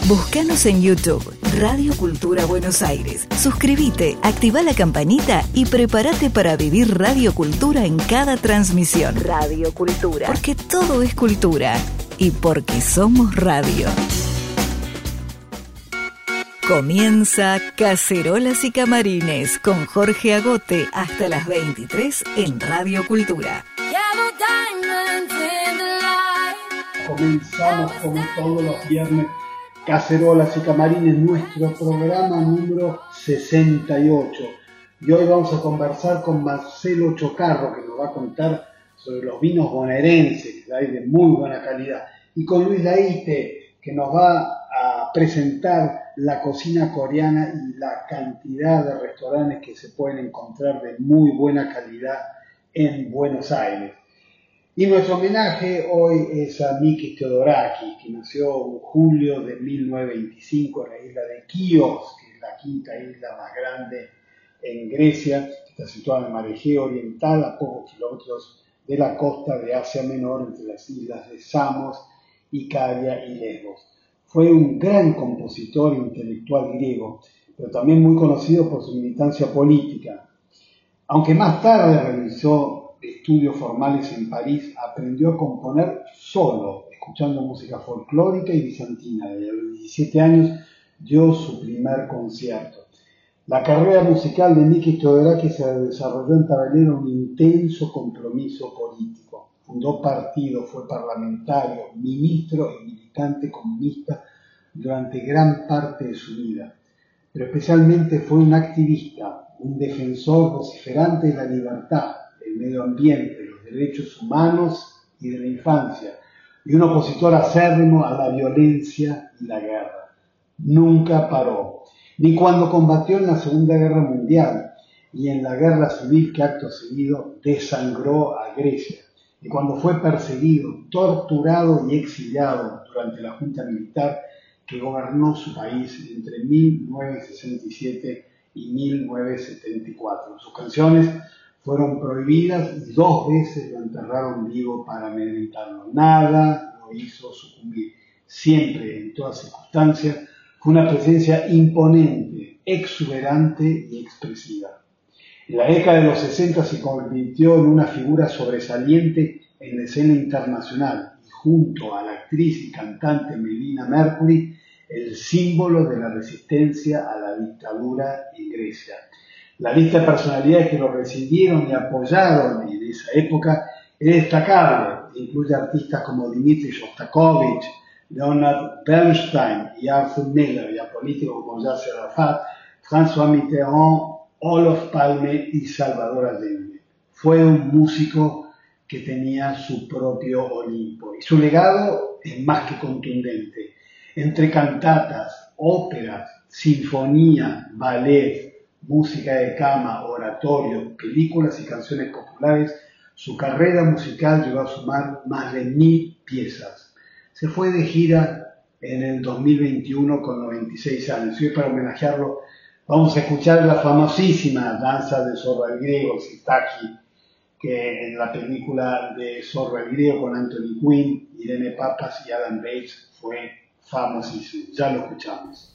Búscanos en YouTube, Radio Cultura Buenos Aires. Suscríbete, activa la campanita y prepárate para vivir Radio Cultura en cada transmisión. Radio Cultura. Porque todo es cultura y porque somos radio. Comienza Cacerolas y Camarines con Jorge Agote hasta las 23 en Radio Cultura. Comenzamos como todos los viernes Cacerolas y Camarines, nuestro programa número 68. Y hoy vamos a conversar con Marcelo Chocarro, que nos va a contar sobre los vinos bonaerenses, que hay de muy buena calidad, y con Luis Laite, que nos va a presentar la cocina coreana y la cantidad de restaurantes que se pueden encontrar de muy buena calidad en Buenos Aires. Y nuestro homenaje hoy es a Mikis Theodorakis, que nació en julio de 1925 en la isla de Kíos, que es la quinta isla más grande en Grecia, que está situada en el mar Egeo Oriental, a pocos kilómetros de la costa de Asia Menor, entre las islas de Samos, Icaria y Lesbos. Fue un gran compositor intelectual griego, pero también muy conocido por su militancia política. Aunque más tarde realizó estudios formales en París, aprendió a componer solo, escuchando música folclórica y bizantina. Desde los 17 años dio su primer concierto. La carrera musical de Mikis Theodorakis se desarrolló en paralelo a un intenso compromiso político. Fundó partidos, fue parlamentario, ministro y militante comunista durante gran parte de su vida. Pero especialmente fue un activista, un defensor vociferante de la libertad, del medio ambiente, de los derechos humanos y de la infancia, y un opositor acérrimo a la violencia y la guerra. Nunca paró, ni cuando combatió en la Segunda Guerra Mundial y en la guerra civil que acto seguido desangró a Grecia, y cuando fue perseguido, torturado y exiliado durante la Junta Militar que gobernó su país entre 1967 y 1974. Sus canciones fueron prohibidas y 2 veces lo enterraron vivo para amedrentarlo. Nada lo hizo sucumbir. Siempre, en todas circunstancias, fue una presencia imponente, exuberante y expresiva. En la década de los 60 se convirtió en una figura sobresaliente en la escena internacional y junto a la actriz y cantante Melina Mercury, el símbolo de la resistencia a la dictadura en Grecia. La lista de personalidades que lo recibieron y apoyaron en esa época es destacable. Incluye artistas como Dmitri Shostakovich, Leonard Bernstein y Arthur Miller, y a políticos como Yasser Arafat, François Mitterrand, Olof Palme y Salvador Allende. Fue un músico que tenía su propio Olimpo y su legado es más que contundente. Entre cantatas, óperas, sinfonía, ballet, música de cama, oratorio, películas y canciones populares, su carrera musical llegó a sumar más de 1000 piezas. Se fue de gira en el 2021 con 96 años. Y hoy, para homenajearlo, vamos a escuchar la famosísima danza de Zorro el Griego, Sitaki, que en la película de Zorro el Griego con Anthony Quinn, Irene Papas y Adam Bates fue famosísimo. Ya lo escuchamos.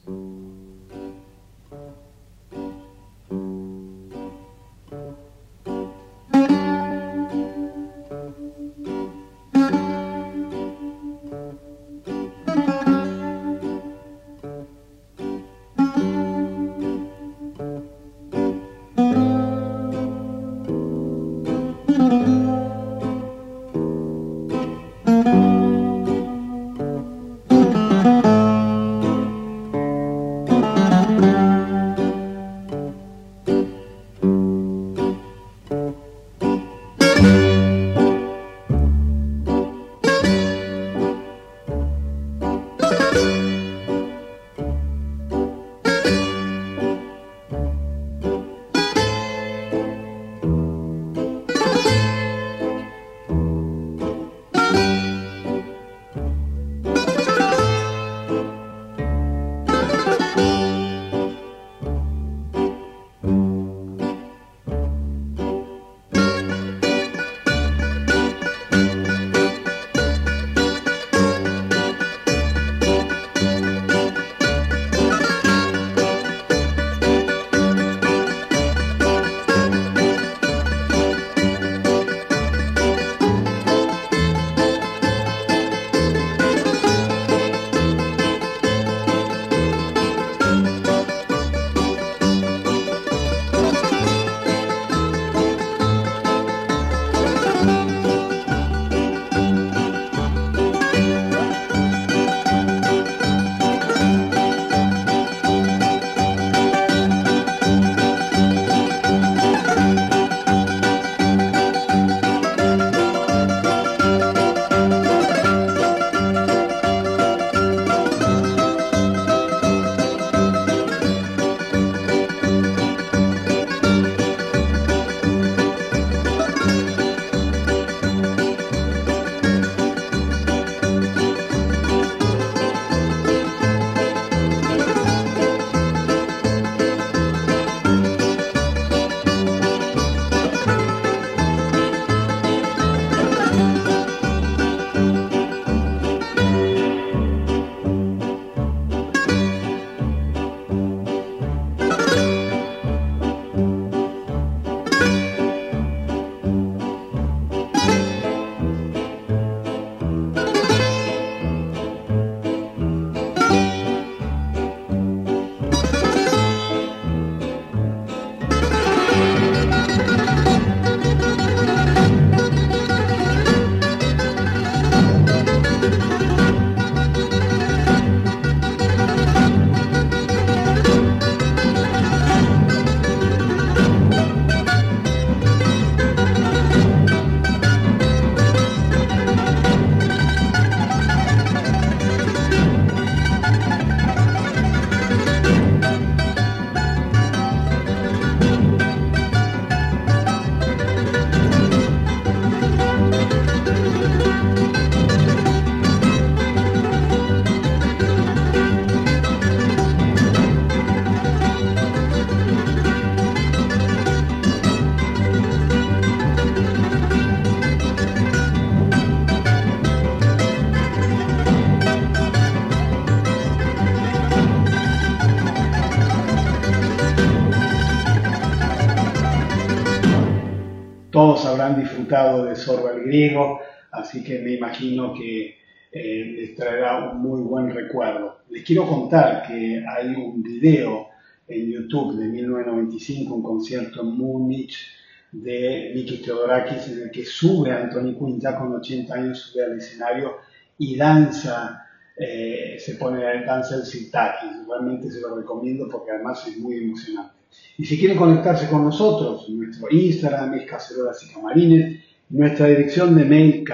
habrán disfrutado de Sorba el Griego, así que me imagino que les traerá un muy buen recuerdo. Les quiero contar que hay un video en YouTube de 1995, un concierto en Múnich de Mikis Theodorakis, en el que sube a Anthony Quinn, ya con 80 años, sube al escenario y danza, danza el sirtaki. Realmente se lo recomiendo porque además es muy emocionante. Y si quieren conectarse con nosotros, nuestro Instagram es Cacerolas y Camarines, nuestra dirección de mail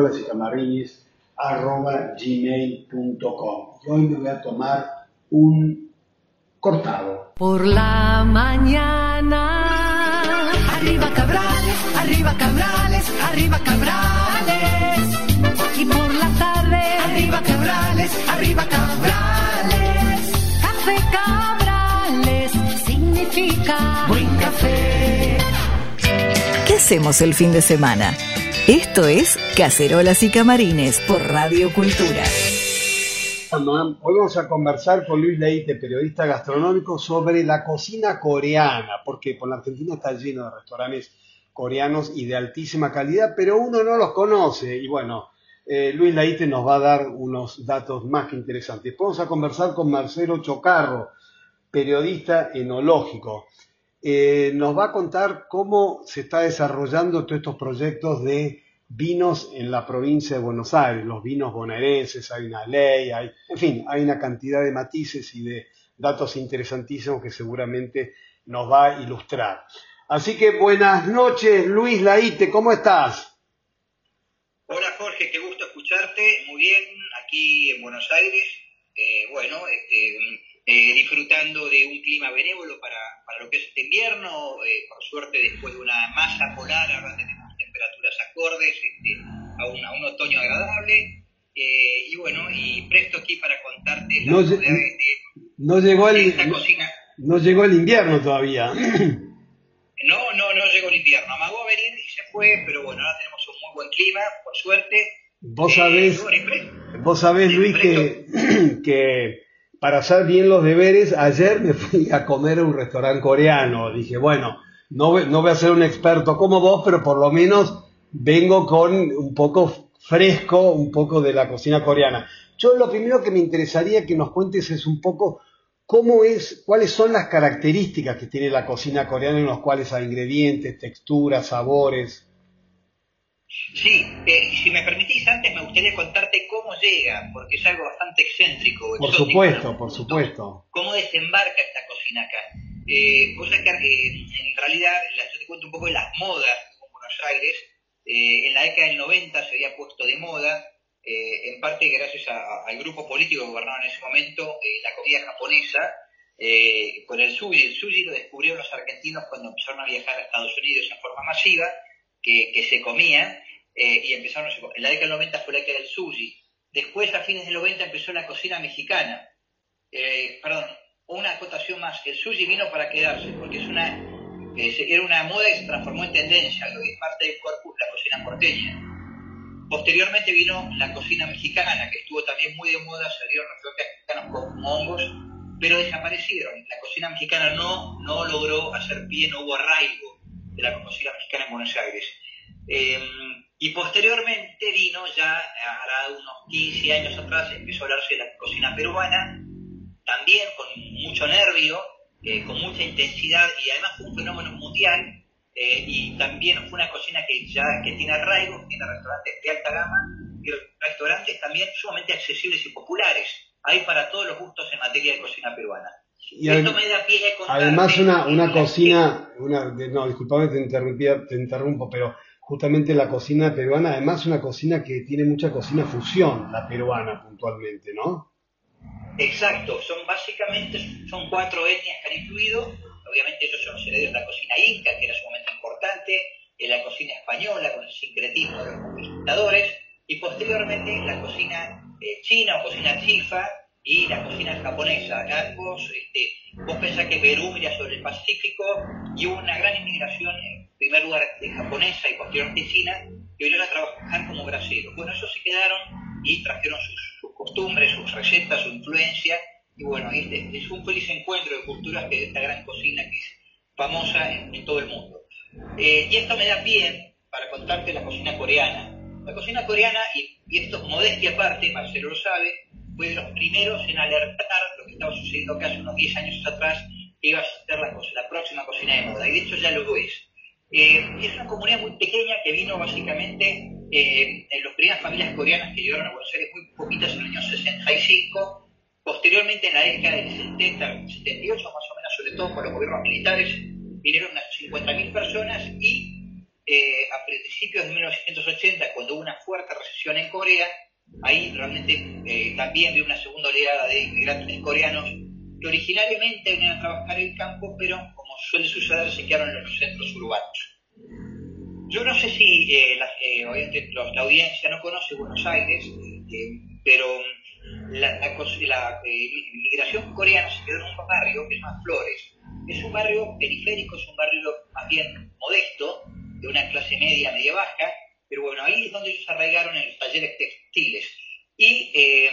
cacerolasycamarines@gmail.com. Hoy me voy a tomar un cortado. Por la mañana, arriba Cabrales, arriba Cabrales, arriba Cabrales. Y por la tarde, arriba Cabrales, arriba Cabrales. Café Cabrales significa buen café. ¿Qué hacemos el fin de semana? Esto es Cacerolas y Camarines por Radio Cultura. Hoy vamos a conversar con Luis Leite, periodista gastronómico, sobre la cocina coreana, porque por la Argentina está lleno de restaurantes coreanos y de altísima calidad, pero uno no los conoce. Y bueno, Luis Leite nos va a dar unos datos más que interesantes. Vamos a conversar con Marcelo Chocarro, periodista enológico. Nos va a contar cómo se está desarrollando todos estos proyectos de vinos en la provincia de Buenos Aires, los vinos bonaerenses, hay una ley, hay una cantidad de matices y de datos interesantísimos que seguramente nos va a ilustrar. Así que buenas noches, Luis Leite, ¿cómo estás? Hola Jorge, qué gusto escucharte, muy bien, aquí en Buenos Aires, disfrutando de un clima benévolo para lo que es este invierno, por suerte después de una masa polar ahora tenemos temperaturas acordes a un otoño agradable, y presto aquí para contarte las novedades de esta cocina. No llegó el invierno todavía. No llegó el invierno, amagó a venir y se fue, pero bueno, ahora tenemos un muy buen clima, por suerte. Vos sabés, Luis, que para hacer bien los deberes, ayer me fui a comer a un restaurante coreano. Dije, bueno, no voy a ser un experto como vos, pero por lo menos vengo con un poco fresco, un poco de la cocina coreana. Yo lo primero que me interesaría que nos cuentes es un poco cuáles son las características que tiene la cocina coreana, en los cuales hay ingredientes, texturas, sabores. Sí, y si me permitís, antes me gustaría contarte cómo llega, porque es algo bastante excéntrico. Por supuesto. ¿Cómo desembarca esta cocina acá? Cosa que en realidad, yo te cuento un poco de las modas en Buenos Aires. En la década del 90 se había puesto de moda, en parte gracias al grupo político que gobernaba en ese momento, la comida japonesa, con el sushi. El sushi lo descubrieron los argentinos cuando empezaron a viajar a Estados Unidos en forma masiva, que se comía, y empezaron en la década del 90 fue la década del sushi. Después, a fines del 90, empezó la cocina mexicana. Una acotación más, el sushi vino para quedarse, porque era una moda que se transformó en tendencia, lo que es parte del corpus, la cocina porteña. Posteriormente vino la cocina mexicana, que estuvo también muy de moda, salieron restaurantes mexicanos como hongos, pero desaparecieron. La cocina mexicana no logró hacer pie, no hubo arraigo de la cocina mexicana en Buenos Aires. Y posteriormente vino, ya hará unos 15 años atrás, empezó a hablarse de la cocina peruana, también con mucho nervio, con mucha intensidad, y además fue un fenómeno mundial, y también fue una cocina que tiene arraigo, tiene restaurantes de alta gama, y restaurantes también sumamente accesibles y populares. Hay para todos los gustos en materia de cocina peruana. Y esto me da pie a contarte. Además una cocina, disculpame te interrumpo, pero justamente la cocina peruana, además una cocina que tiene mucha cocina fusión, la peruana puntualmente, ¿no? Exacto, básicamente son 4 etnias que han influido. Obviamente ellos son los herederos de la cocina inca, que era sumamente importante, en la cocina española, con el sincretismo de los conquistadores, y posteriormente la cocina china o cocina chifa y la cocina japonesa. Acá vos pensás que Perú mira sobre el Pacífico y hubo una gran inmigración, en primer lugar de japonesa y posteriormente china, que vinieron a trabajar como braceros. Bueno, ellos se quedaron y trajeron sus costumbres, sus recetas, su influencia, y bueno, es un feliz encuentro de culturas de esta gran cocina que es famosa en todo el mundo. Y esto me da pie para contarte la cocina coreana. La cocina coreana, y esto es modestia aparte, Marcelo lo sabe, fue de los primeros en alertar lo que estaba sucediendo acá hace unos 10 años atrás, que iba a ser la próxima cocina de moda, y de hecho ya lo es. Es una comunidad muy pequeña que vino básicamente en las primeras familias coreanas que llegaron a Buenos Aires, muy poquitas en el año 65, posteriormente en la década del 70, 78 más o menos, sobre todo con los gobiernos militares, vinieron unas 50.000 personas y a principios de 1980, cuando hubo una fuerte recesión en Corea, ahí realmente también vio una segunda oleada de inmigrantes coreanos que originariamente venían a trabajar en el campo, pero como suele suceder, se quedaron en los centros urbanos. Yo no sé si la audiencia no conoce Buenos Aires, pero la inmigración coreana se quedó en un barrio que se llama Flores. Es un barrio periférico, es un barrio más bien modesto, de una clase media baja, pero bueno, ahí es donde ellos arraigaron en los talleres textiles. Y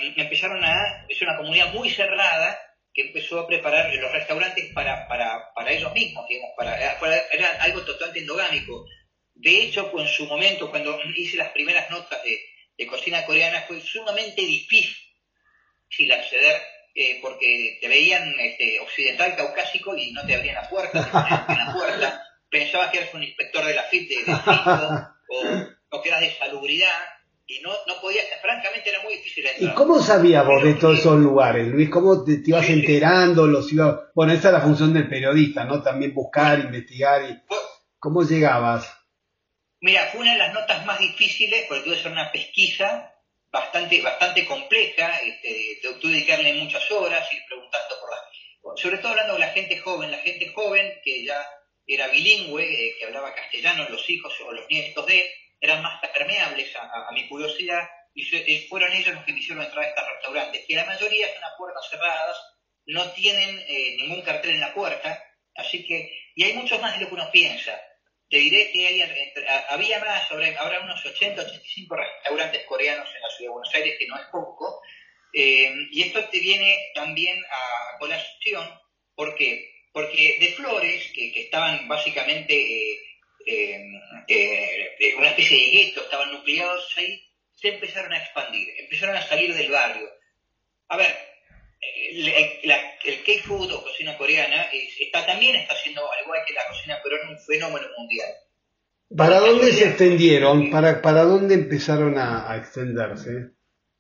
es una comunidad muy cerrada, que empezó a preparar los restaurantes para ellos mismos, digamos, era algo totalmente endogámico. De hecho, en su momento, cuando hice las primeras notas de cocina coreana, fue sumamente difícil acceder, porque te veían occidental, caucásico, y no te abrían la puerta, te ponían en la puerta, pensabas que eras un inspector de la FIP de Frico, o que eras de salubridad, y no podías, francamente era muy difícil entrar. ¿Y cómo sabías vos de todos esos lugares, Luis? ¿Cómo te ibas enterando? Bueno, esa es la función del periodista, ¿no? También buscar, investigar. ¿Cómo llegabas? Mira, fue una de las notas más difíciles, porque tuve que hacer una pesquisa bastante compleja, tuve que dedicarle muchas horas, ir preguntando sobre todo hablando con la gente joven que ya era bilingüe, que hablaba castellano, los hijos o los nietos eran más permeables a mi curiosidad, y fueron ellos los que me hicieron entrar a estos restaurantes, que la mayoría son a puertas cerradas, no tienen ningún cartel en la puerta, y hay muchos más de lo que uno piensa. Te diré que había más, ahora unos 85 restaurantes coreanos en la ciudad de Buenos Aires, que no es poco, y esto te viene también a colación. ¿Por qué? Porque de Flores, que estaban básicamente una especie de gueto, estaban nucleados ahí, se empezaron a expandir, empezaron a salir del barrio. A ver, el K-food o cocina coreana también está haciendo, al igual que la cocina peruana, un fenómeno mundial. ¿Para dónde se extendieron? ¿Para dónde empezaron a extenderse?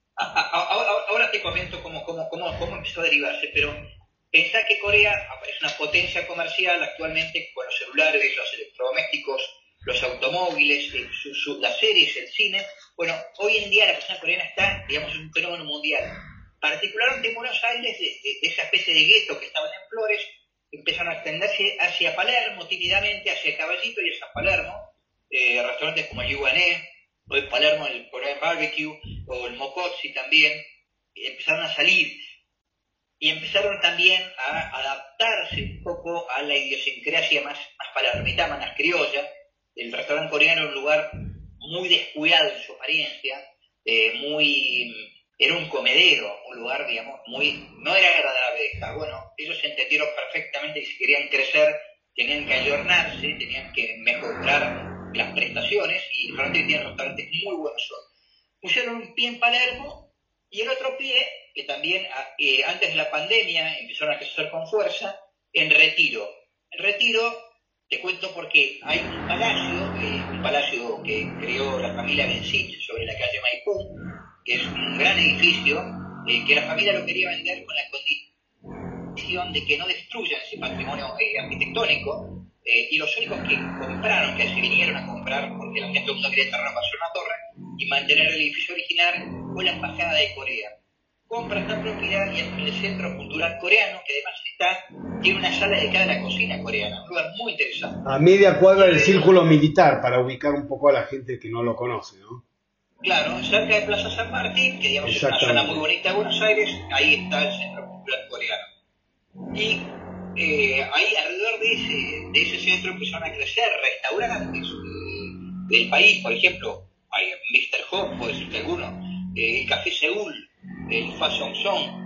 Ahora te comento cómo empezó a derivarse, pero pensá que Corea es una potencia comercial actualmente con los celulares, los electrodomésticos, los automóviles, las series, el cine. Bueno, hoy en día la cocina coreana está, digamos, en un fenómeno mundial. Particularmente en Buenos Aires, de esa especie de gueto que estaban en Flores, empezaron a extenderse hacia Palermo, tímidamente, hacia Caballito y hacia Palermo, restaurantes como el Yuané, o en Palermo el Korean Barbecue, o el Mokotsi también, empezaron a salir. Y empezaron también a adaptarse un poco a la idiosincrasia más palermitana, más criolla. El restaurante coreano era un lugar muy descuidado en su apariencia, era un comedero, un lugar, digamos, no era agradable de estar. Bueno, ellos entendieron perfectamente que si querían crecer tenían que ayornarse, tenían que mejorar las prestaciones, y realmente tienen restaurantes muy buenos hoy. Pusieron un pie en Palermo y el otro pie, que también antes de la pandemia empezaron a crecer con fuerza, en Retiro. En Retiro, te cuento porque hay un palacio que creó la familia Bencich sobre la calle Maipú, que es un gran edificio, que la familia lo quería vender con la condición de que no destruyan ese patrimonio arquitectónico, y los únicos que compraron, que se vinieron a comprar, porque la gente todo el mundo quería terreno para hacer una torre y mantener el edificio original, fue la Embajada de Corea. Compra esta propiedad y es el Centro Cultural Coreano, que además tiene una sala dedicada a la cocina coreana, un lugar muy interesante. A media cuadra del Círculo Militar, para ubicar un poco a la gente que no lo conoce, ¿no? Claro, cerca de Plaza San Martín, que digamos es una zona muy bonita de Buenos Aires, ahí está el Centro Cultural Coreano. Y ahí alrededor de ese centro empezaron a crecer restaurantes del país, por ejemplo, hay Mr. Hop, puede decirte alguno, el Café Seúl, el Fa Song Song,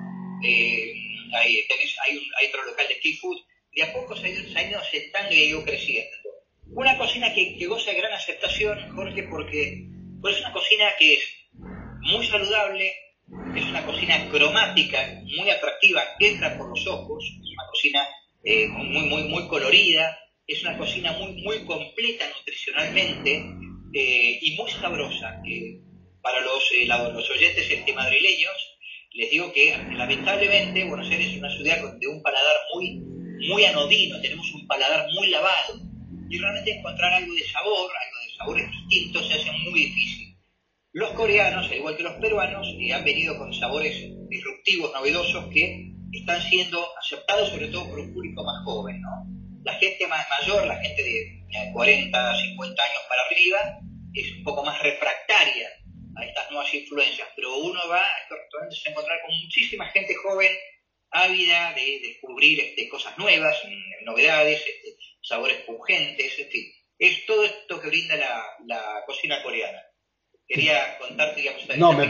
hay otro local de K-food. De a poco se ha ido sentando y ha ido creciendo. Una cocina que goza de gran aceptación, Jorge, porque pues, es una cocina que es muy saludable, es una cocina cromática, muy atractiva, entra por los ojos, es una cocina muy colorida, es una cocina muy completa nutricionalmente y muy sabrosa. Para los oyentes madrileños, les digo que lamentablemente Buenos Aires es una ciudad de un paladar muy anodino, tenemos un paladar muy lavado, y realmente encontrar algo de sabores distintos se hace muy difícil. Los coreanos, al igual que los peruanos, han venido con sabores disruptivos, novedosos, que están siendo aceptados sobre todo por un público más joven, ¿no? La gente más mayor, la gente de 40, 50 años para arriba, es un poco más refractaria a estas nuevas influencias, pero uno va a estos restaurantes a encontrar con muchísima gente joven, ávida de descubrir cosas nuevas, novedades, sabores pungentes, en fin. Es todo esto que brinda la cocina coreana. Quería contarte, digamos, me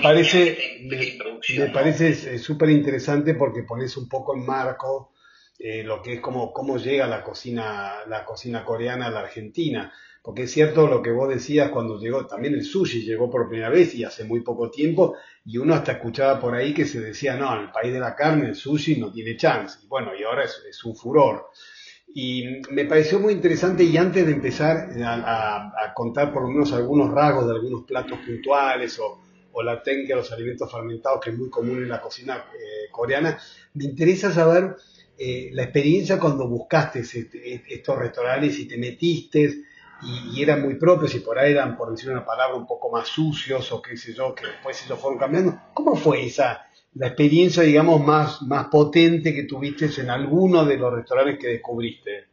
parece súper interesante porque pones un poco en marco lo que es cómo llega la cocina coreana a la Argentina. Porque es cierto lo que vos decías cuando llegó, también el sushi llegó por primera vez y hace muy poco tiempo, y uno hasta escuchaba por ahí que se decía, no, en el país de la carne el sushi no tiene chance. Y bueno, y ahora es un furor. Y me pareció muy interesante, y antes de empezar a contar por lo menos algunos rasgos de algunos platos puntuales o la técnica de los alimentos fermentados, que es muy común en la cocina coreana, me interesa saber la experiencia cuando buscaste estos restaurantes y te metiste y eran muy propios y por ahí eran, por decir una palabra, un poco más sucios o qué sé yo, que después ellos fueron cambiando. ¿Cómo fue la experiencia, digamos, más potente que tuviste en alguno de los restaurantes que descubriste?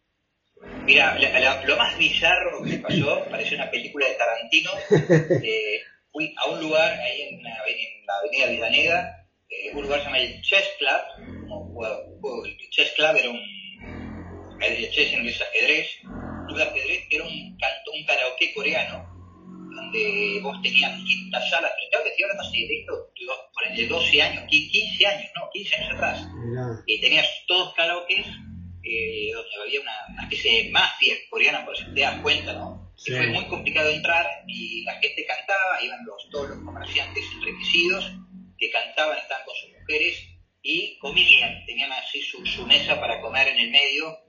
Mira, lo más bizarro que me pasó, pareció una película de Tarantino. Fui a un lugar ahí en la avenida Avellaneda, un lugar que se llama el Chess Club. El Chess Club era el chess en inglés ajedrez, club de ajedrez, que era un karaoke coreano, donde vos tenías distintas salas. Pero tengo que decir, ahora no sé, de esto, por el de 12 años, 15 años atrás. Tenías todos karaokes, donde había una especie de mafia coreana, por si te das cuenta, ¿no? Sí. Fue muy complicado entrar y la gente cantaba, iban todos los comerciantes enriquecidos que cantaban, estaban con sus mujeres y comían, tenían así su mesa para comer en el medio,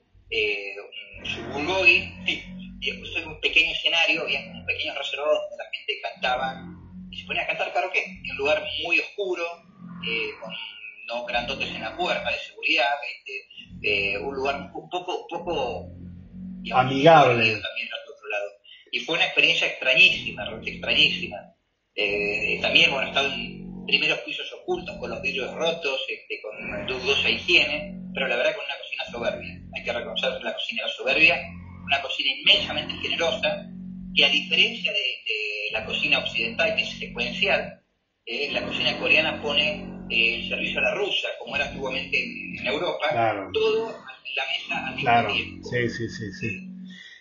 su bulgogi, y después en un pequeño escenario, había un pequeño reservado donde la gente cantaba y se ponía a cantar karaoke en un lugar muy oscuro, con no grandotes en la puerta de seguridad, un lugar un poco digamos, amigable también al otro lado. Y fue una experiencia extrañísima, realmente extrañísima. También, bueno, estaba en primeros pisos ocultos con los vidrios rotos, con dudosa higiene, pero la verdad con una cocina soberbia. Hay que reconocer la cocina era soberbia, una cocina inmensamente generosa, que a diferencia de la cocina occidental, que es secuencial, la cocina coreana pone el servicio a la rusa, como era antiguamente en Europa, claro. Todo en la mesa al mismo tiempo. Sí.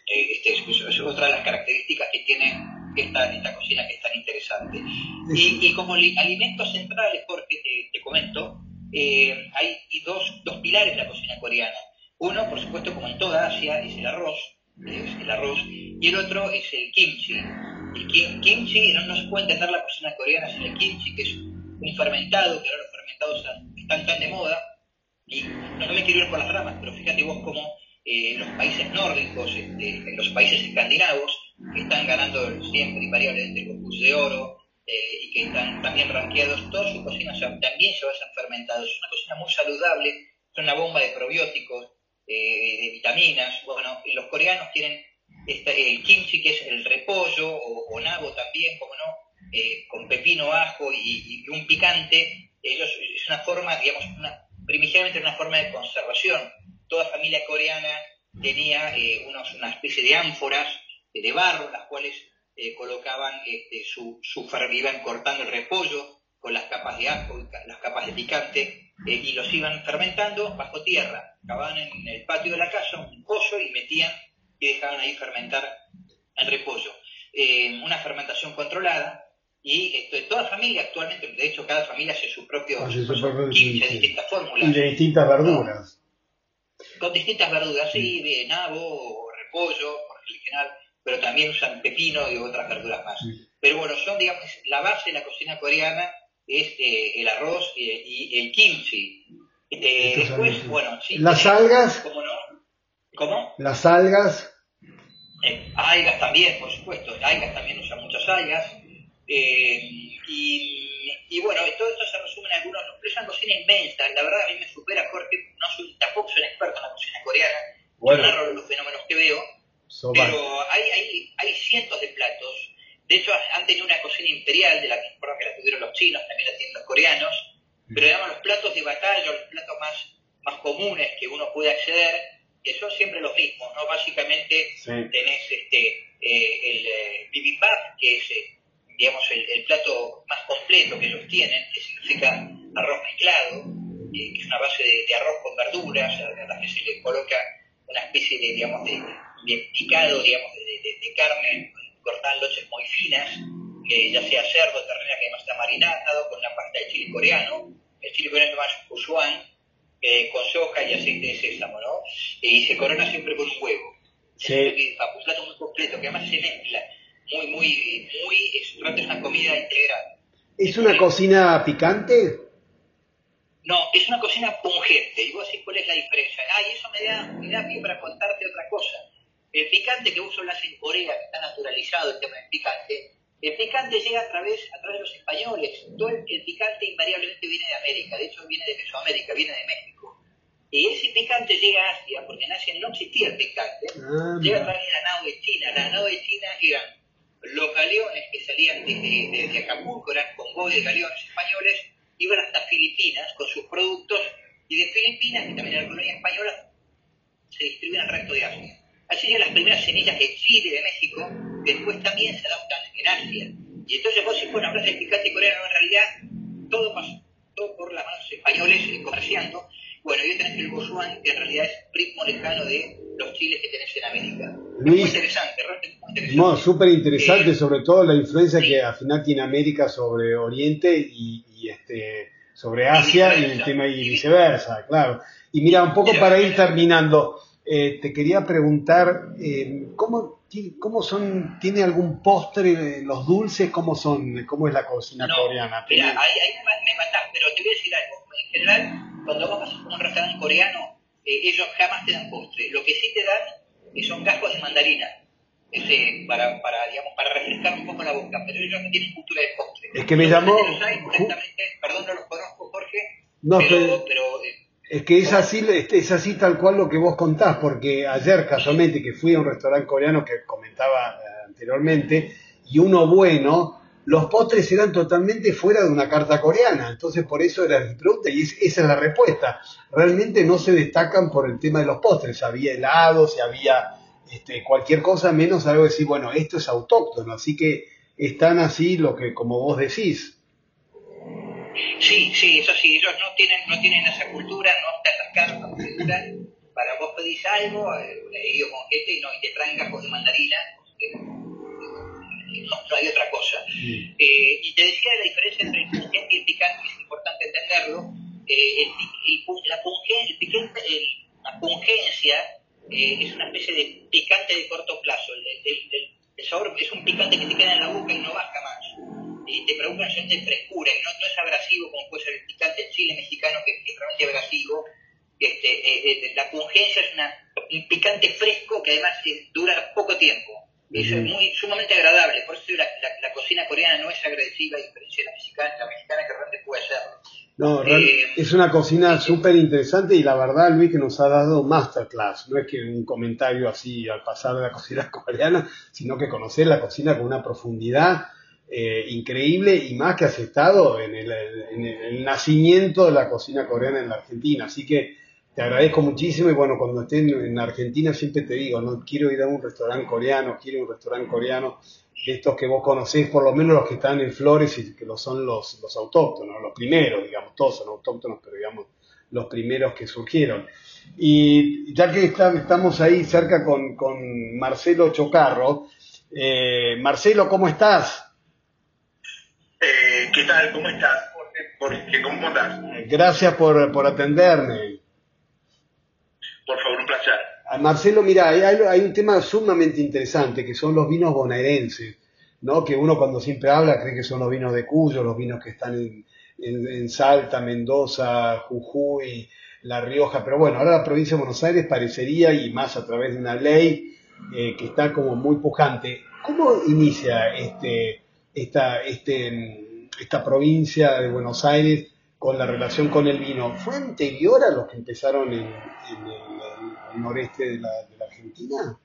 Es otra de las características que tiene esta cocina que es tan interesante. Y como alimentos centrales, porque te comento, hay dos pilares de la cocina coreana. Uno, por supuesto, como en toda Asia, es el arroz, y el otro es el kimchi. El kimchi, no se puede entender la cocina coreana sin el kimchi, que es un fermentado, que ahora los fermentados están tan de moda, y no me quiero ir por las ramas, pero fíjate vos cómo los países nórdicos, los países escandinavos, que están ganando siempre invariablemente el concurso de oro, y que están también rankeados, todas sus cocinas también se basan en fermentados. Es una cocina muy saludable, es una bomba de probióticos, de vitaminas. Bueno, y los coreanos tienen el kimchi, que es el repollo, o nabo también, como no, con pepino, ajo y un picante. Es una forma, digamos, primigeniamente una forma de conservación. Toda familia coreana tenía una especie de ánforas de barro, las cuales colocaban iban cortando el repollo con las capas de ajo y las capas de picante, y los iban fermentando bajo tierra. Cavaban en el patio de la casa un pozo y metían y dejaban ahí fermentar el repollo. Una fermentación controlada, y toda familia actualmente, de hecho cada familia hace su propio kimchi de distintas fórmulas. Y de distintas verduras. Con distintas verduras, sí, nabo, repollo, por tradicional, pero también usan pepino y otras verduras más. Pero bueno, son, digamos, la base de la cocina coreana es el arroz y el kimchi. Después, bueno, sí. ¿Las algas? ¿Cómo no? ¿Cómo? ¿Las algas? Algas también, por supuesto. Algas también usan muchas algas. Y bueno, todo esto se resume en algunos. Pero es una cocina inmensa. La verdad, a mí me supera, Jorge. Tampoco soy un experto en la cocina coreana. Bueno. Yo narro los fenómenos que veo. Pero hay cientos de platos. De hecho, han tenido una cocina imperial, de la que la tuvieron los chinos, también la tienen los coreanos. Pero digamos, los platos de batalla, los platos más comunes que uno puede acceder, que son siempre los mismos, ¿no? Básicamente tenés el bibimbap, que es, digamos, el plato más completo que ellos tienen, que significa arroz mezclado, que es una base de arroz con verduras, a la que se le coloca una especie de, digamos, de picado, digamos, de carne cortada en loches muy finas, ya sea cerdo, ternera, que además está marinado, con una pasta de chile coreano. El chile coreano más usual, con soja y aceite de sésamo, ¿no? Y se corona siempre con un huevo. Sí. Es un plato muy completo, que además se mezcla. Es una comida integral. ¿Es una cocina picante? No, es una cocina pungente. Y vos decís cuál es la diferencia. Y eso me da pie para contarte otra cosa. El picante que vos hablas en Corea, que está naturalizado el tema del picante, el picante llega a través de los españoles. Todo el picante invariablemente viene de América, de hecho viene de Mesoamérica, viene de México. Y ese picante llega a Asia, porque en Asia no existía el picante, llega a través de la nao de China. La nao de China eran los galeones que salían de Acapulco, eran convoy de galeones españoles, iban hasta Filipinas con sus productos, y de Filipinas, que también era colonia española, se distribuyen al resto de Asia. Así que las primeras semillas de Chile, de México, después también se adoptan en Asia. Y entonces vos, si hablas del picante coreano, en realidad todo pasó por las manos españoles comerciando. Bueno, y hoy tenés el gochuan, que en realidad es primo lejano de los chiles que tenés en América. Luis, muy interesante, realmente muy interesante. No, súper interesante, sobre todo la influencia que al final tiene América sobre Oriente y sobre Asia y el tema y viceversa, claro. Y mira, un poco para ir terminando, te quería preguntar, ¿cómo son, tiene algún postre, los dulces, cómo es la cocina coreana? Mira, ahí me matás, pero te voy a decir algo. En general, cuando vos vas a un restaurante coreano, ellos jamás te dan postre. Lo que sí te dan son gajos de mandarina, para refrescar un poco la boca, pero ellos no tienen cultura de postre. Es que me llamó... Perdón, no los conozco, Jorge, no, pero es que es así tal cual lo que vos contás, porque ayer casualmente que fui a un restaurante coreano que comentaba anteriormente, y uno bueno, los postres eran totalmente fuera de una carta coreana, entonces por eso era mi pregunta, y esa es la respuesta. Realmente no se destacan por el tema de los postres, había helados, había cualquier cosa menos algo de decir, bueno, esto es autóctono, así que están así lo que, como vos decís. Sí, eso sí, ellos no tienen esa cultura, no está atascado esa cultura. Para vos pedís algo, ellos con gente y te traen gajos de mandarina, no hay otra cosa. Y te decía de la diferencia entre el pungente y el picante, que es importante entenderlo. La pungencia es una especie de picante de corto plazo. El sabor es un picante que te queda en la boca y no baja más. Y te provoca una sensación de frescura, y no es abrasivo como puede ser el picante del chile mexicano, que es realmente abrasivo. La pungencia es un picante fresco que además dura poco tiempo. Es sumamente agradable, por eso la cocina coreana no es agresiva, a diferencia de la mexicana que realmente puede serlo. No, es una cocina súper interesante y la verdad, Luis, que nos ha dado masterclass. No es que un comentario así al pasar de la cocina coreana, sino que conocer la cocina con una profundidad increíble, y más que has estado en el nacimiento de la cocina coreana en la Argentina. Así que te agradezco muchísimo, y bueno, cuando esté en Argentina siempre te digo, no quiero ir a un restaurante coreano, quiero un restaurante coreano de estos que vos conocés, por lo menos los que están en Flores y que son los autóctonos, los primeros, digamos, todos son autóctonos, pero digamos, los primeros que surgieron. Y ya que estamos ahí cerca con Marcelo Chocarro, Marcelo, ¿cómo estás? ¿Qué tal? ¿Cómo estás, Jorge? ¿Cómo estás? Gracias por atenderme. Por favor, un placer. Marcelo, mira, hay un tema sumamente interesante que son los vinos bonaerenses, ¿no? Que uno cuando siempre habla cree que son los vinos de Cuyo, los vinos que están en Salta, Mendoza, Jujuy, La Rioja, pero bueno, ahora la provincia de Buenos Aires parecería, y más a través de una ley que está como muy pujante. ¿Cómo inicia esta provincia de Buenos Aires con la relación con el vino? ¿Fue anterior a los que empezaron en el noreste de la Argentina?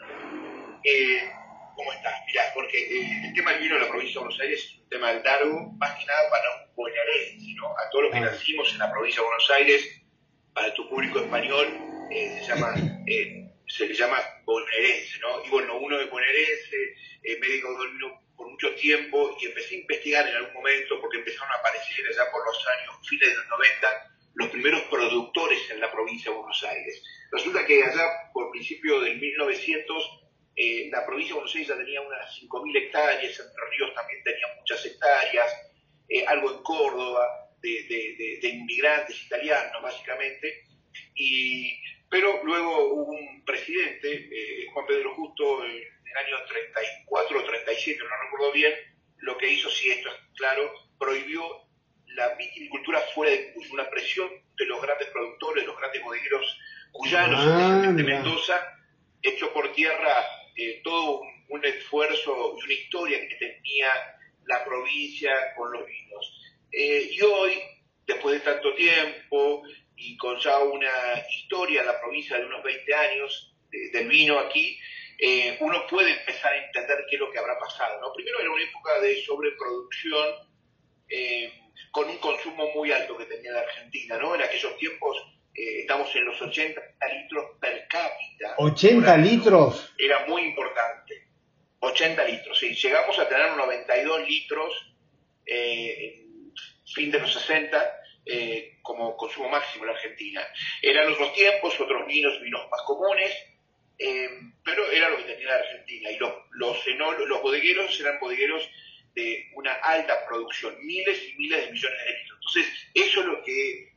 ¿Cómo estás? Mirá, porque el tema del vino en la provincia de Buenos Aires es un tema largo, más que nada para un bonaerense, ¿no? A todos los que nacimos en la provincia de Buenos Aires, para tu público español, se le llama bonaerense, ¿no? Y bueno, uno es bonaerense, me dedico al vino por mucho tiempo y empecé a investigar en algún momento porque empezaron a aparecer allá por los años, fines de los 90, los primeros productores en la provincia de Buenos Aires. Resulta que allá, por principio del 1900, la provincia de Buenos Aires ya tenía unas 5.000 hectáreas, Entre Ríos también tenía muchas hectáreas, algo en Córdoba, de inmigrantes italianos, básicamente, pero luego hubo un presidente, Juan Pedro Justo, en el año 34 o 37, no recuerdo bien, lo que hizo, si esto es claro, prohibió la vitivinicultura fuera de Cuyo, una presión de los grandes productores, los grandes bodegueros cuyanos, especialmente de Mendoza, echó por tierra todo un esfuerzo y una historia que tenía la provincia con los vinos. Y hoy, después de tanto tiempo y con ya una historia en la provincia de unos 20 años del vino aquí, uno puede empezar a entender qué es lo que habrá pasado, ¿no? Primero era una época de sobreproducción con un consumo muy alto que tenía la Argentina, ¿no? En aquellos tiempos estamos en los 80 litros per cápita. ¿80 litros? Era muy importante. 80 litros, sí. Llegamos a tener 92 litros en fin de los 60 como consumo máximo en la Argentina. Eran otros tiempos, otros vinos más comunes, pero era lo que tenía la Argentina. Y los bodegueros eran bodegueros de una alta producción, miles y miles de millones de litros. Entonces, eso es lo que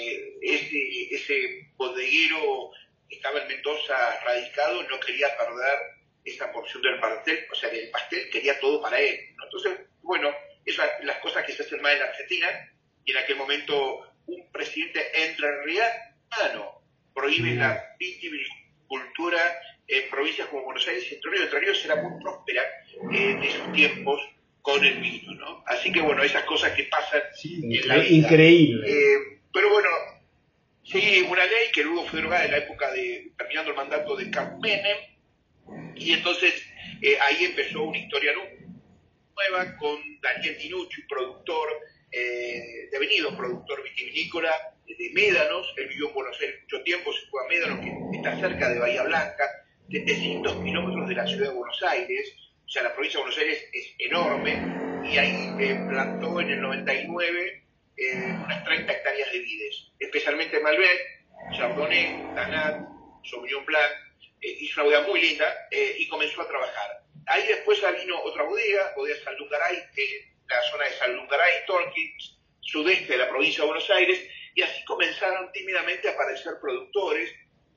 ese bodeguero que estaba en Mendoza radicado no quería perder esa porción del pastel, o sea, que el pastel quería todo para él, ¿no? Entonces, bueno, esas las cosas que se hacen más en la Argentina, y en aquel momento un presidente entrerriano prohíbe la vitivinicultura en provincias como Buenos Aires y Entre Ríos era muy próspera en esos tiempos con el vino, ¿no? Así que bueno, esas cosas que pasan en la vida. Increíble. Pero bueno, sí, una ley que luego fue derogada en la época terminando el mandato de Carl Menem, y entonces ahí empezó una historia nueva con Daniel Dinucci, productor, devenido productor vitivinícola de médanos. Él vivió en Buenos Aires mucho tiempo, se fue a Médanos, que está cerca de Bahía Blanca, 700 kilómetros de la ciudad de Buenos Aires. O sea, la provincia de Buenos Aires es enorme, y ahí plantó en el 99 unas 30 hectáreas de vides, especialmente Malbec, Chardonnay, Tanat, Sauvignon Blanc. Hizo una bodega muy linda y comenzó a trabajar. Ahí después ya vino otra bodega Saldungaray, la zona de Saldungaray, Torquín, sudeste de la provincia de Buenos Aires, y así comenzaron tímidamente a aparecer productores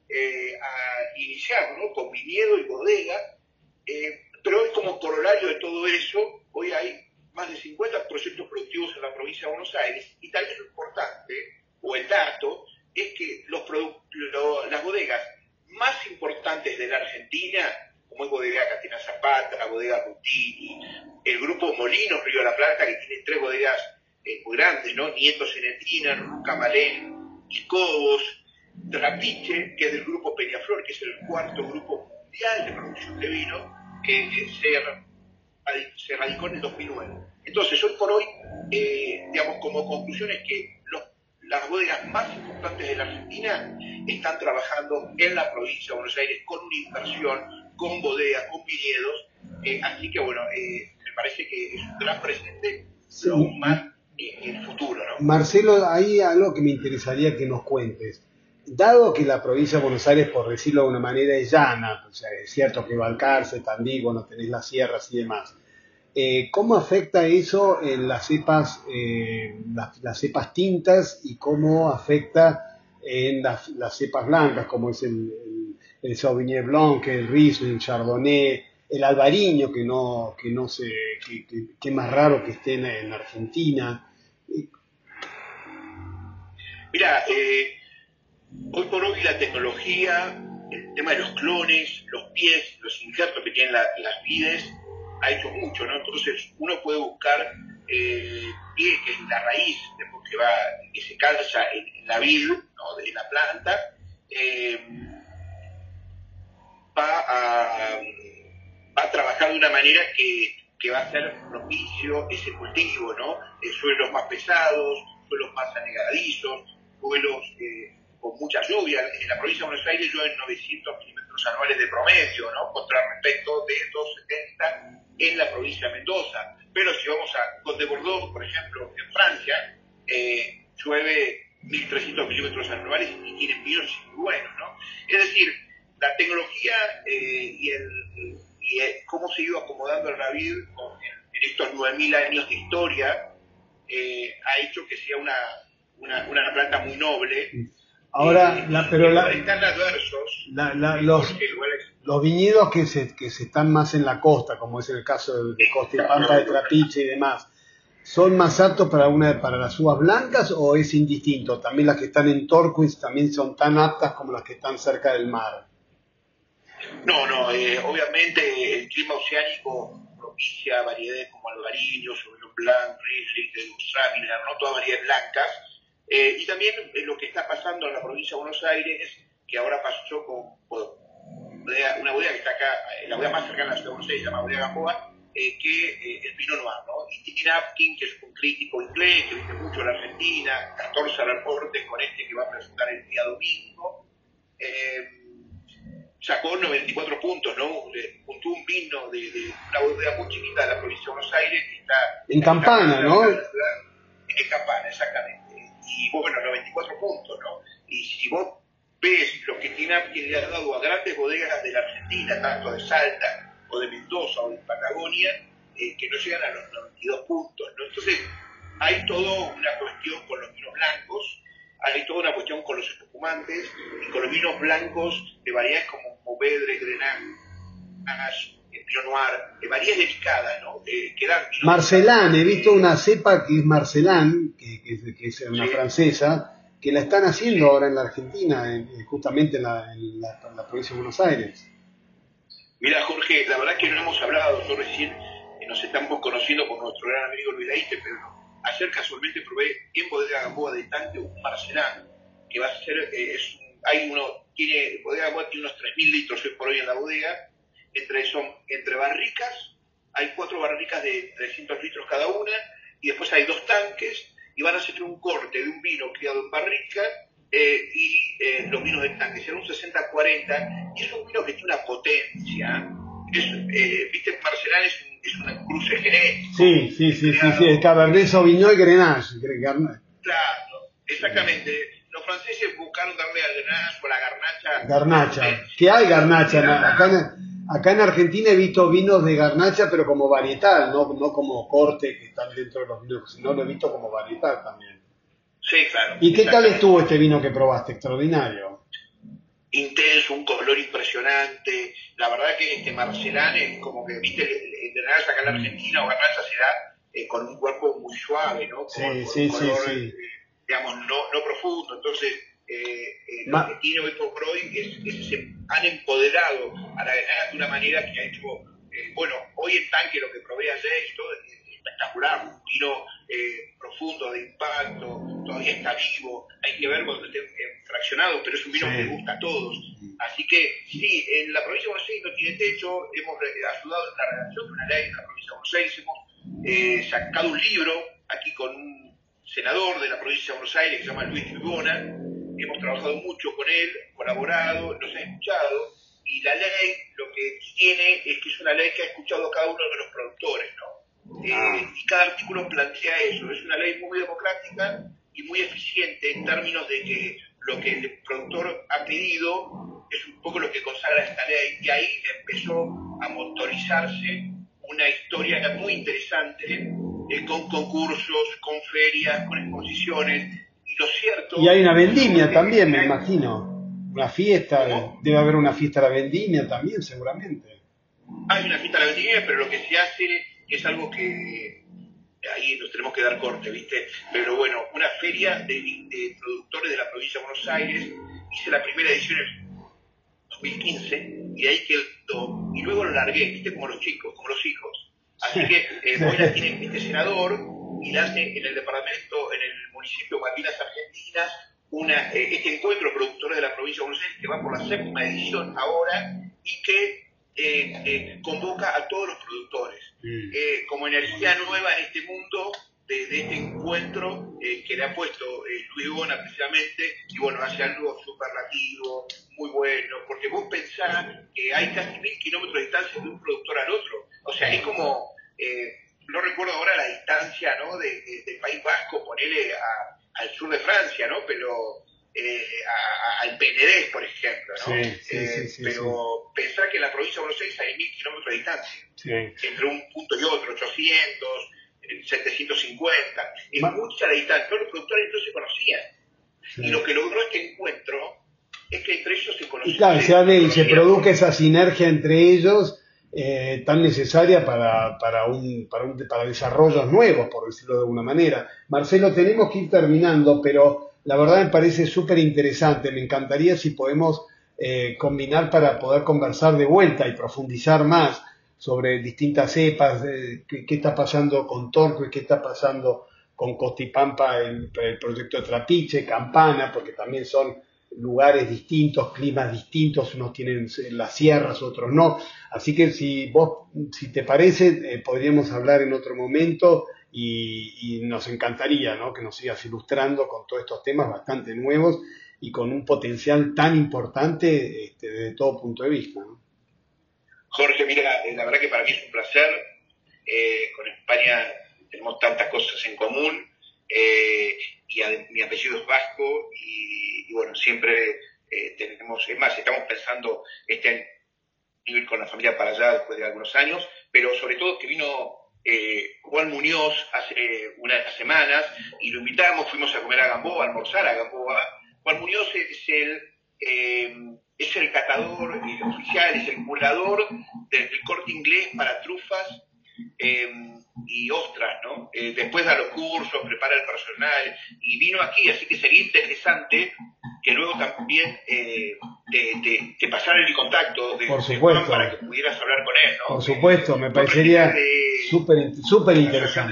a iniciar, ¿no?, con viñedo y bodega. Pero hoy, como corolario de todo eso, hoy hay más de 50 proyectos productivos en la provincia de Buenos Aires, y también lo importante, o el dato, es que las bodegas más importantes de la Argentina, como es Bodega Catena Zapata, la Bodega Rutini, el grupo Molinos Río de la Plata, que tiene 3 bodegas muy grandes, ¿no? Nieto Cenetina, Ruca Malén y Cobos, Trapiche, que es del grupo Peñaflor, que es el 4º grupo mundial de producción de vino, que se radicó en el 2009. Entonces, hoy por hoy, digamos, como conclusión es que las bodegas más importantes de la Argentina están trabajando en la provincia de Buenos Aires con una inversión, con bodegas, con viñedos, así que bueno, me parece que es un gran presente, pero aún más en el futuro, ¿no? Marcelo, hay algo que me interesaría que nos cuentes. Dado que la provincia de Buenos Aires, por decirlo de alguna manera, es llana, o sea, es cierto que Balcarce, Tandil, bueno, tenés las sierras y demás, ¿cómo afecta eso en las cepas tintas, y cómo afecta en las cepas blancas, como es el Sauvignon Blanc, el Riesling, el Chardonnay, el Albariño, que es más raro que esté en Argentina. Mira, hoy por hoy la tecnología, el tema de los clones, los pies, los injertos que tienen las vides, ha hecho mucho, ¿no? Entonces uno puede buscar pie, que es la raíz, después que se calza en la vid, ¿no? De la planta, va a trabajar de una manera que va a ser propicio ese cultivo, ¿no? Suelos más pesados, suelos más anegadizos, suelos con mucha lluvia. En la provincia de Buenos Aires llueven 900 milímetros anuales de promedio, ¿no? Contra respecto de 270 en la provincia de Mendoza. Pero si vamos a Côte de Bordeaux, por ejemplo, en Francia, llueve 1.300 milímetros anuales y tienen vinos muy buenos, ¿no? Es decir, la tecnología y cómo se ha ido acomodando la vid en estos 9.000 años de historia ha hecho que sea una planta muy noble. Ahora, están adversos. Los viñedos que se están más en la costa, como es el caso de Costa y Pampa de Trapiche y demás, ¿son más aptos para las uvas blancas o es indistinto? También las que están en Torquís también son tan aptas como las que están cerca del mar. No, obviamente el clima oceánico propicia variedades como Albariño, Sauvignon Blanc, Riesling, Gewürztraminer, ¿no? Todas variedades blancas. Y también lo que está pasando en la provincia de Buenos Aires, que ahora pasó con una bodega que está acá, la bodega más cercana a la ciudad de Buenos Aires, se llama Bodega Gamboa, que el Pinot Noir, ¿no? Y Titi Napkin, que es un crítico inglés, que viste mucho en la Argentina, 14 reportes con que va a presentar el día domingo, sacó 94 puntos, ¿no? Puntó un vino de una bodega muy chiquita de la provincia de Buenos Aires, que está en Campana, ¿no? En Campana, exactamente. Y bueno, 94 puntos, ¿no? Y si vos ves lo que tiene le ha dado a grandes bodegas de la Argentina, tanto de Salta o de Mendoza o de Patagonia, que no llegan a los 92 puntos, ¿no? Entonces, hay toda una cuestión con los vinos blancos, hay toda una cuestión con los espumantes y con los vinos blancos de variedades como Mourvedre, Grenache, Pinot Noir, variedades delicadas, ¿no? Que dan Marcelán, he visto una cepa que es Marcelán, que es una francesa, que la están haciendo ahora en la Argentina, justamente en la provincia de Buenos Aires. Mira, Jorge, la verdad es que no hemos hablado, yo recién nos estamos conociendo con nuestro gran amigo Luis Laíste, pero ayer casualmente probé en Bodega Gamboa de Tanque un Marcelán, que va a ser, Bodega Gamboa tiene unos 3.000 litros hoy por hoy en la bodega, entre barricas, hay 4 barricas de 300 litros cada una, y después hay 2 tanques, y van a hacer un corte de un vino criado en barrica y los vinos de tanque, será un 60-40, y es un vino que tiene una potencia. Viste, Marcelán es una cruce genética. Sí, el Cabernet Sauvignon y Grenache. Claro, exactamente. Los franceses buscaron darle al Grenache o la Garnacha. Garnacha, que hay Garnacha. Acá en Argentina he visto vinos de Garnacha, pero como varietal, no como corte que están dentro de los vinos, sino lo he visto como varietal también. Sí, claro. ¿Y qué tal estuvo este vino que probaste? Extraordinario. Intenso, un color impresionante. La verdad que este Marcelán es como que, viste, el Grenache acá en la Argentina o Garnacha se da con un cuerpo muy suave, ¿no? Sí. Digamos, no profundo. Entonces, lo que tiene hoy por hoy es se han empoderado a la Grenache de una manera que ha hecho, hoy en Tanque lo que probé ayer y todo es espectacular, un vino profundo, de impacto, todavía está vivo, hay que ver cuando esté fraccionado, pero es un vino que le gusta a todos. Así que sí, en la provincia de Buenos Aires no tiene techo, hemos ayudado en la redacción de una ley en la provincia de Buenos Aires, hemos sacado un libro aquí con un senador de la provincia de Buenos Aires que se llama Luis Tribona, hemos trabajado mucho con él, colaborado, nos ha escuchado, y la ley lo que tiene es que es una ley que ha escuchado a cada uno de los productores, ¿no? Y cada artículo plantea eso, es una ley muy democrática y muy eficiente en términos de que lo que el productor ha pedido es un poco lo que consagra esta ley, y ahí empezó a motorizarse una historia muy interesante, con concursos, con ferias, con exposiciones, y lo cierto... Y hay una vendimia también, me imagino. una fiesta, debe haber una fiesta a la vendimia también, seguramente. Hay una fiesta a la vendimia, pero lo que se hace es algo que ahí nos tenemos que dar corte, ¿viste? Pero bueno, una feria de productores de la provincia de Buenos Aires. Hice la primera edición en 2015 y de ahí quedó. Y luego lo largué, ¿viste? Como los chicos, como los hijos. Así que hoy la tiene este senador y la hace en el departamento, en el municipio de Malvinas Argentinas, este encuentro de productores de la provincia de Buenos Aires que va por la 7ª edición ahora y que convoca a todos los productores como energía nueva en este mundo de este encuentro que le ha puesto Luis Bona precisamente, y bueno, hace algo superlativo, muy bueno, porque vos pensás que hay casi 1000 kilómetros de distancia de un productor al otro, o sea, es como, no recuerdo ahora la distancia, ¿no?, del País Vasco, ponele al sur de Francia, ¿no?, pero al Penedés, por ejemplo, ¿no? Sí, pero pensar que en la provincia de Buenos Aires hay 1000 kilómetros de distancia, entre un punto y otro, 800, 750, es mucha la distancia. Todos los productores no se conocían. Y lo que logró este encuentro es que entre ellos se conocían. Y claro, se produzca esa sinergia entre ellos tan necesaria para desarrollos nuevos, por decirlo de alguna manera. Marcelo, tenemos que ir terminando, pero la verdad me parece súper interesante. Me encantaría si podemos combinar para poder conversar de vuelta y profundizar más sobre distintas cepas, qué está pasando con Torque, qué está pasando con Costipampa, el proyecto de Trapiche, Campana, porque también son lugares distintos, climas distintos, unos tienen las sierras, otros no. Así que si te parece, podríamos hablar en otro momento y nos encantaría, ¿no?, que nos sigas ilustrando con todos estos temas bastante nuevos y con un potencial tan importante desde todo punto de vista, ¿no? Jorge, mira, la verdad que para mí es un placer. Con España tenemos tantas cosas en común y mi apellido es vasco y bueno, siempre tenemos, es más, estamos pensando ir con la familia para allá después de algunos años, pero sobre todo que vino Juan Muñoz hace unas semanas y lo invitamos, fuimos a comer a Gamboa, a almorzar a Gamboa. Juan Muñoz es el catador oficial, es el curador del Corte Inglés para trufas y ostras, ¿no? Después da los cursos, prepara el personal y vino aquí, así que sería interesante que luego también te pasara el contacto de Juan para que pudieras hablar con él, ¿no? Por supuesto, me parecería súper interesante.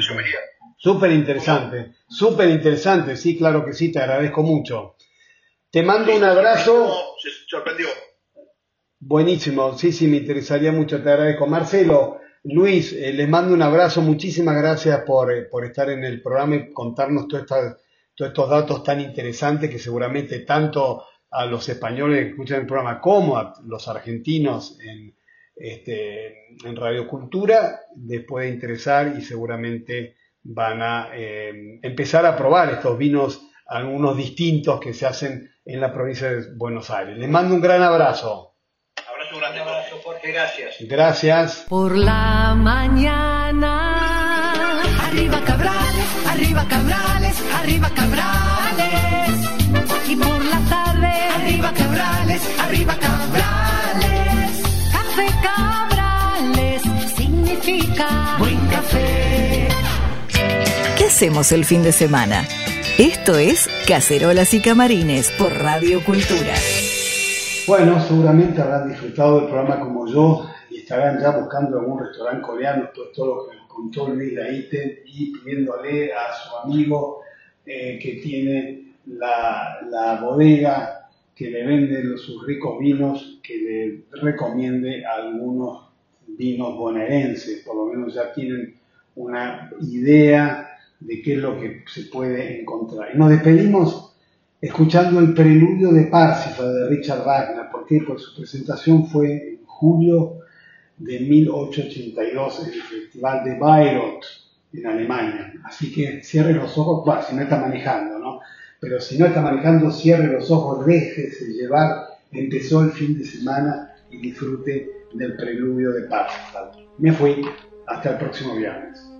Súper interesante, sí, claro que sí, te agradezco mucho. Te mando un abrazo. Se sorprendió. Buenísimo, sí, me interesaría mucho, te agradezco. Marcelo, Luis, les mando un abrazo, muchísimas gracias por estar en el programa y contarnos todos estos datos tan interesantes que seguramente tanto a los españoles que escuchan el programa como a los argentinos en Radio Cultura les puede interesar y seguramente van a empezar a probar estos vinos, algunos distintos que se hacen en la provincia de Buenos Aires. Les mando un gran abrazo. Un abrazo, Jorge, gracias. Gracias. Por la mañana, arriba Cabrales, arriba Cabrales, arriba Cabrales. Y por la tarde, arriba Cabrales, arriba Cabrales. Café Cabrales significa buen café. ¿Qué hacemos el fin de semana? Esto es Cacerolas y Camarines por Radio Cultura. Bueno, seguramente habrán disfrutado del programa como yo y estarán ya buscando algún restaurante coreano, todo lo que nos contó Luis Gaite, y pidiéndole a su amigo que tiene la bodega que le vende sus ricos vinos, que le recomiende algunos vinos bonaerenses, por lo menos ya tienen una idea de qué es lo que se puede encontrar. Y nos despedimos escuchando el preludio de Parsifal de Richard Wagner. ¿Por qué? Porque su presentación fue en julio de 1882 en el Festival de Bayreuth en Alemania. Así que cierre los ojos, bueno, si no está manejando, ¿no? Pero si no está manejando, cierre los ojos, déjese llevar. Empezó el fin de semana y disfrute del preludio de Parsifal. Me fui, hasta el próximo viernes.